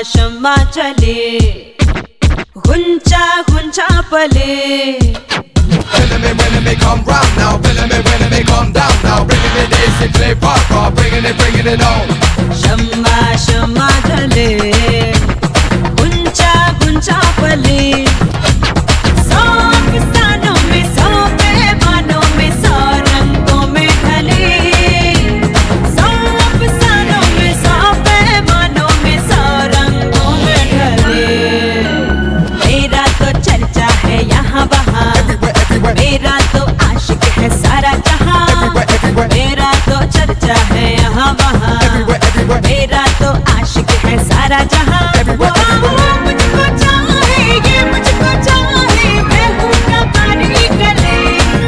शम्मा चले, गुंचा गुंचा पले। When me come round now, when me come down now, bringing it this in flavor, bringing it on. शम्मा शम्मा चले, गुंचा गुंचा पले। सौ अफसानों में, सौ पैमानों में, सौ रंगों में ढले। सौ अफसानों में, सौ पैमानों में, सौ रंगों में ढले। मेरा तो चर्चा है यहाँ वहाँ, मेरा तो आशिक है सारा जहाँ। मेरा तो चर्चा है यहाँ वहाँ, मेरा तो आशिक है सारा जहाँ। मुझको चाहे, ये मुझको चाहे, मैं हूँ कबाड़ी गले।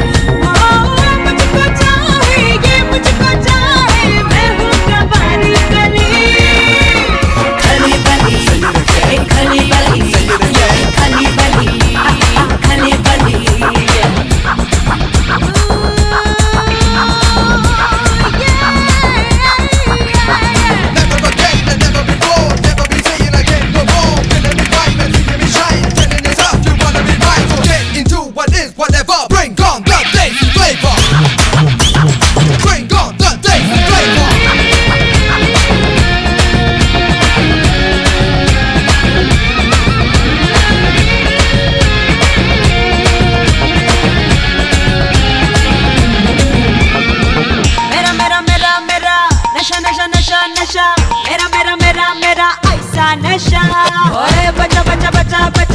मुझको चाहे, ये मुझको चाहे, मैं हूँ कबाड़ी गले। खली बली, खली बली, खली बली, खली बली। नशा, मेरा मेरा मेरा मेरा ऐसा नशा। ओए बचा बचा बचा बचा।